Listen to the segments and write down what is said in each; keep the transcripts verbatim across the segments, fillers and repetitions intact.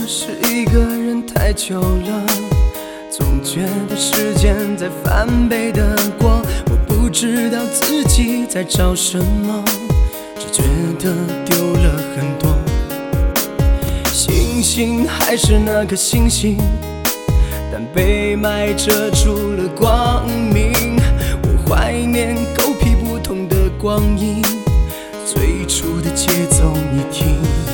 是一个人太久了，总觉得时间在翻倍的过，我不知道自己在找什么，只觉得丢了很多。星星还是那颗星星，但被霾遮住了光明。我怀念狗屁不通的光阴，最初的节奏你听。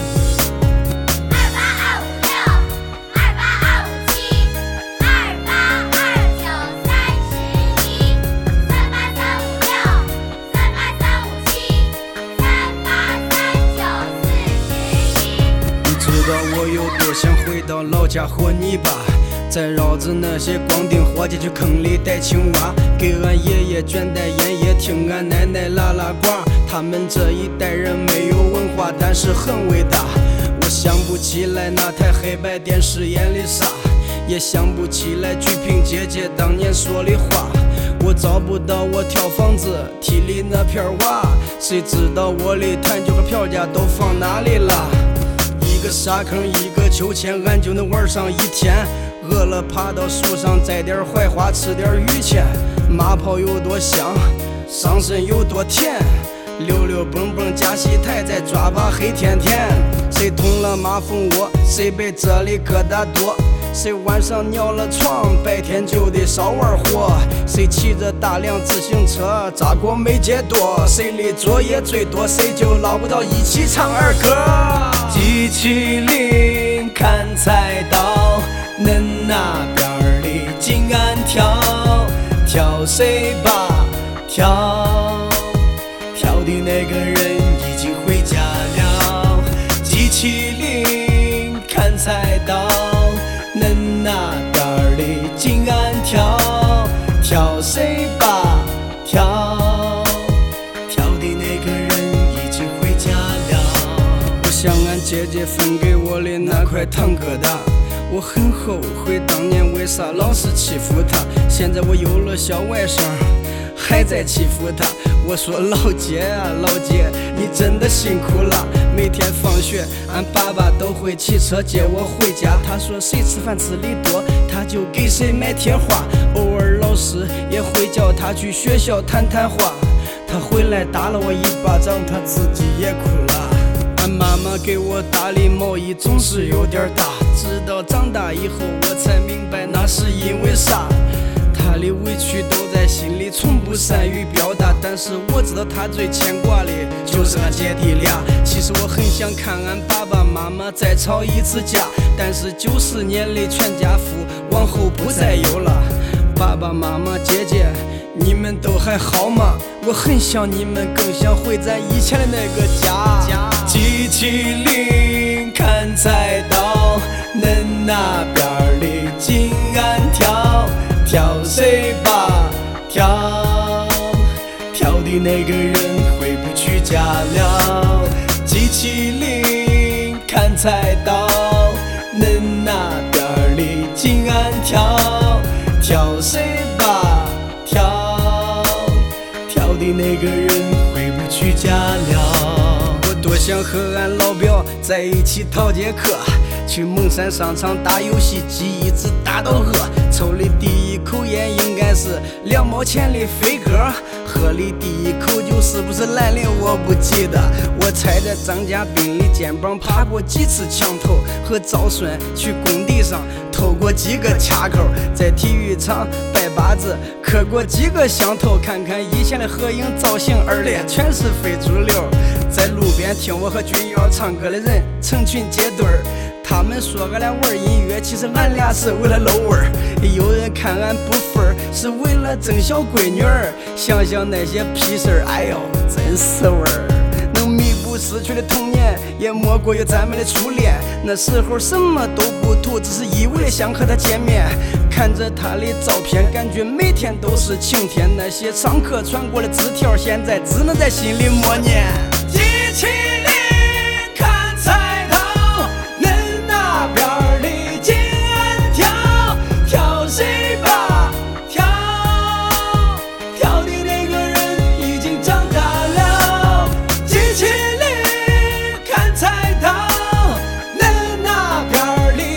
我有多想回到老家和你爸，再绕着那些光腚活街去坑里逮青蛙，给俺爷爷卷袋烟，也听俺奶奶拉拉呱。他们这一代人没有文化，但是很伟大。我想不起来那台黑白电视演的啥，也想不起来鞠萍姐姐当年说的话。我找不到我挑房子地里那片瓦，谁知道我的弹酒和票价都放哪里了？一个沙坑一个秋千，俺就能玩上一天。饿了爬到树上摘点槐花，吃点榆钱。马泡有多香，上身有多甜，溜溜蹦蹦加戏台，再抓把黑甜甜。谁捅了马蜂窝，谁被这里疙瘩多，谁晚上尿了床，白天就得少玩火。谁骑着大辆自行车扎过没结多，谁的作业最多，谁就捞不到一起唱儿歌。 机器灵看菜刀，恁那边里紧按跳，跳谁吧跳，跳的那个人已经回家了。机器灵看菜刀，恁那边里紧按跳，跳谁吧跳，跳的那个人已经回家了。 像俺姐姐分给我的那块糖疙瘩，我很后悔当年为啥老是欺负她。现在我有了小外甥，还在欺负她。我说老姐啊老姐，你真的辛苦了。每天放学俺爸爸都会骑车接我回家，他说谁吃饭吃的多，他就给谁买贴画。偶尔老师也会叫他去学校谈谈话，他回来打了我一巴掌，他自己也哭了。妈妈给我打的毛衣总是有点大，直到长大以后我才明白那是因为啥。她的委屈都在心里，从不善于表达，但是我知道她最牵挂的就是俺姐弟俩。其实我很想看俺爸爸妈妈再吵一次架，但是九十年的全家福往后不再有了。爸爸妈妈姐姐你们都还好吗？我很想你们，更想回咱以前的那个家。 机器灵看菜刀，恁那边里紧按跳，跳谁吧跳，跳的那个人回不去家了。机器灵看菜刀，恁那边里紧按跳，跳谁吧跳，跳的那个人回不去家了。 多想和俺老表在一起逃节课，去蒙山商场打游戏机，一直打到饿。抽的第一口烟应该是两毛钱的飞鸽，喝的第一口酒是不是兰陵我不记得。我踩在张家斌的肩膀爬过几次墙头，和赵顺去工地上偷过几个卡口，在体育场拜把子磕过几个响头。看看以前的合影造型，二列全是非主流。在路边听我和君瑶唱歌的人成群结队儿，他们说俺俩玩音乐，其实俺俩是为了露味儿。有人看俺不分儿，是为了争小闺女儿。想想那些屁事儿，哎呦，真是味儿。能弥补失去的童年，也莫过于咱们的初恋。那时候什么都不图，只是一味的想和她见面。看着她的照片，感觉每天都是晴天。那些上课传过的纸条，现在只能在心里默念。 机器灵看菜刀，恁那边里紧按跳，跳谁吧跳，跳的那个人已经长大了。机器灵看菜刀，恁那边里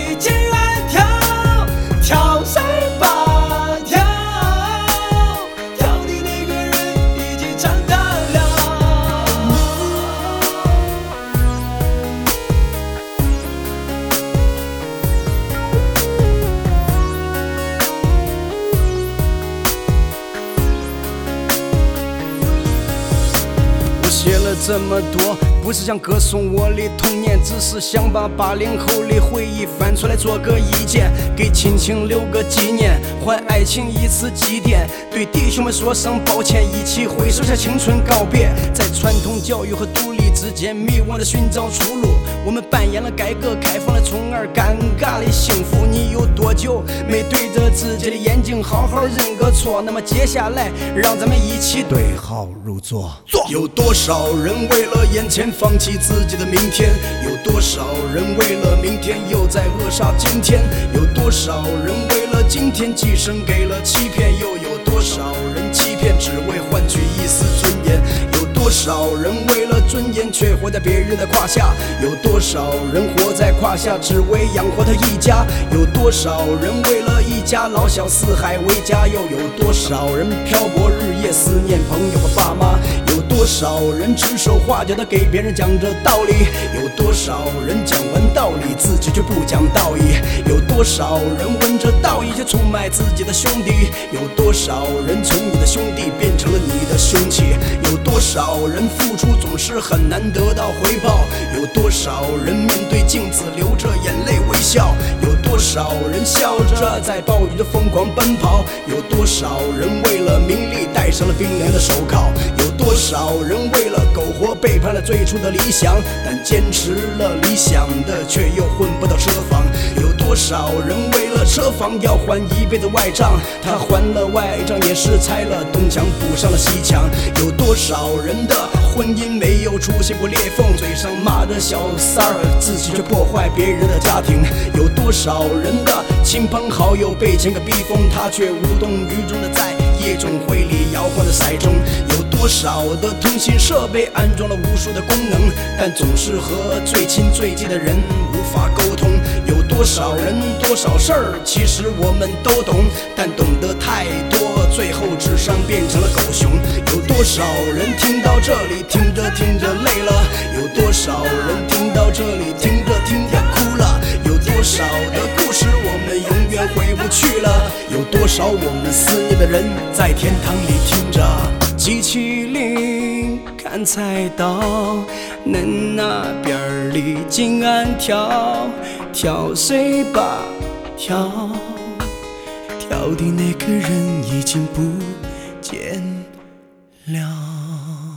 这么多，不是想歌颂我的童年，只是想把八零后的回忆翻出来做个意见，给亲情留个纪念，还爱情一次祭奠，对弟兄们说声抱歉，一起挥手向青春告别。在传统教育和独立之间迷惘的寻找出路，我们扮演了改革开放的宠儿，尴尬的幸福。你有多久没对着自己的眼睛好好认个错？那么接下来让咱们一起对号入座。 有多少人为了眼前放弃自己的明天？有多少人为了明天又在扼杀今天？有多少人为了今天寄生给了欺骗？又有多少人欺骗只为换取一丝尊严？有多少人为了尊严却活在别人的胯下？有多少人活在胯下只为养活他一家？有多少人为了一家老小四海为家？又有多少人漂泊日夜思念朋友和爸妈？有多少人指手画脚的给别人讲着道理？有多少人讲完道理自己却不讲道义？有多少人闻着道义却出卖自己的兄弟？有多少人从你的兄弟变成了你的凶器？有多少人付出总是很难得到回报？有多少人面对镜子流着眼泪微笑？有多少人笑着在暴雨中疯狂奔跑？有多少人为了名利戴上了冰凉的手铐？有多少人为了苟活背叛了最初的理想？但坚持了理想的却又混不到车房。有多少人为了车房要还一辈子外账？他还了外账也是拆了东墙补上了西墙。有多少人的婚姻没有出现过裂缝？嘴上骂着小三儿，自己却破坏别人的家庭。有多少人的亲朋好友被前个逼疯，他却无动于衷的在夜总会里摇晃着骰盅。有多少的通信设备安装了无数的功能，但总是和最亲最近的人无法沟通。有多少人多少事儿其实我们都懂，但懂得太多最后智商变成了狗熊。有多少人听到这里听着听着累了？有多少人听到这里听着听着哭了？有多少的故事我们永远回不去了？有多少我们思念的人在天堂里听着机器灵看菜刀，恁那边里静安跳跳谁吧跳，跳的那个人已经不见了。